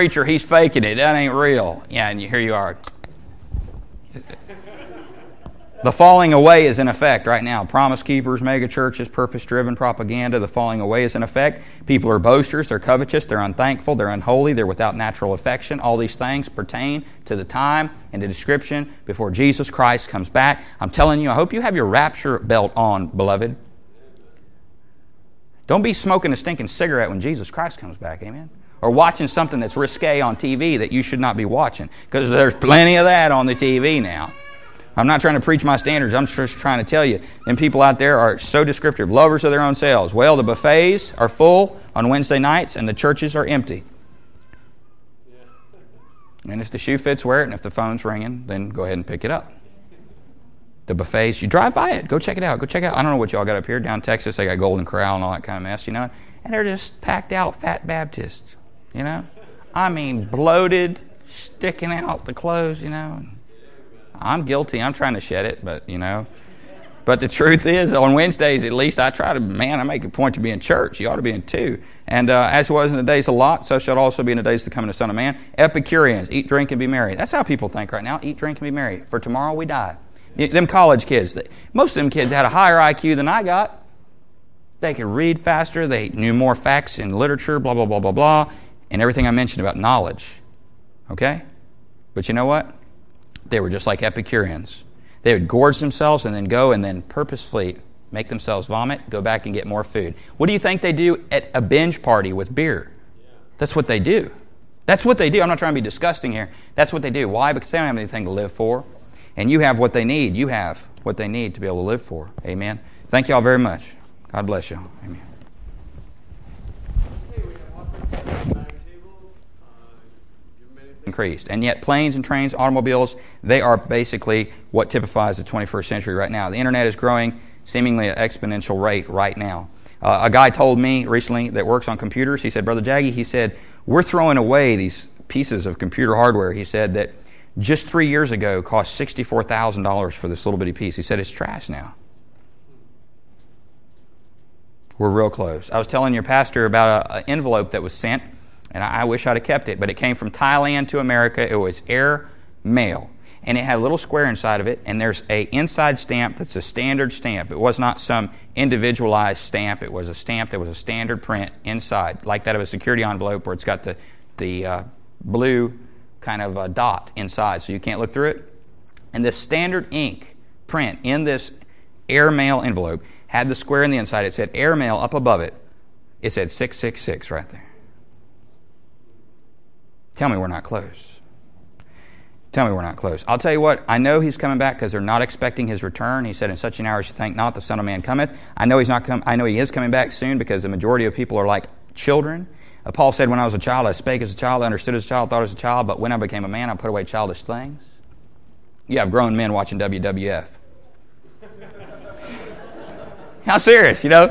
preacher, he's faking it. That ain't real. Yeah, and here you are. The falling away is in effect right now. Promise keepers, mega churches, purpose-driven propaganda. The falling away is in effect. People are boasters, they're covetous, they're unthankful, they're unholy, they're without natural affection. All these things pertain to the time and the description before Jesus Christ comes back. I'm telling you, I hope you have your rapture belt on, beloved. Don't be smoking a stinking cigarette when Jesus Christ comes back, amen? Or watching something that's risque on TV that you should not be watching, because there's plenty of that on the TV now. I'm not trying to preach my standards. I'm just trying to tell you. And people out there are so descriptive, lovers of their own selves. Well, the buffets are full on Wednesday nights and the churches are empty. And if the shoe fits, wear it. And if the phone's ringing, then go ahead and pick it up. The buffets, you drive by it. Go check it out. Go check it out. I don't know what y'all got up here. Down in Texas, they got Golden Corral and all that kind of mess, you know. And they're just packed out fat Baptists, you know. I mean, bloated, sticking out the clothes, you know. I'm guilty. I'm trying to shed it, but, you know. But the truth is, on Wednesdays, at least, I make a point to be in church. You ought to be in too. And as it was in the days of Lot, so shall it also be in the days to come in the Son of Man. Epicureans, eat, drink, and be merry. That's how people think right now. Eat, drink, and be merry. For tomorrow we die. Them college kids, most of them kids had a higher IQ than I got. They could read faster. They knew more facts in literature, blah, blah, blah, blah, blah, and everything I mentioned about knowledge. Okay? But you know what? They were just like Epicureans. They would gorge themselves and then go and then purposefully make themselves vomit, go back and get more food. What do you think they do at a binge party with beer? That's what they do. That's what they do. I'm not trying to be disgusting here. That's what they do. Why? Because they don't have anything to live for. And you have what they need. You have what they need to be able to live for. Amen. Thank you all very much. God bless you. Amen. Increased. And yet planes and trains, automobiles, they are basically what typifies the 21st century right now. The internet is growing seemingly at an exponential rate right now. A guy told me recently that works on computers, he said, Brother Jaggy, he said, we're throwing away these pieces of computer hardware. He said that just 3 years ago cost $64,000 for this little bitty piece. He said it's trash now. We're real close. I was telling your pastor about an envelope that was sent, and I wish I'd have kept it, but it came from Thailand to America. It was air mail, and it had a little square inside of it, and there's a inside stamp that's a standard stamp. It was not some individualized stamp. It was a stamp that was a standard print inside, like that of a security envelope where it's got the blue kind of dot inside, so you can't look through it. And this standard ink print in this airmail envelope had the square in the inside. It said airmail up above it. It said 666 right there. Tell me we're not close. Tell me we're not close. I'll tell you what, I know he's coming back because they're not expecting his return. He said, in such an hour as you think not, the Son of Man cometh. I know I know he is coming back soon because the majority of people are like children. Paul said, when I was a child, I spake as a child, I understood as a child, thought as a child, but when I became a man, I put away childish things. You have grown men watching WWF. How serious, you know?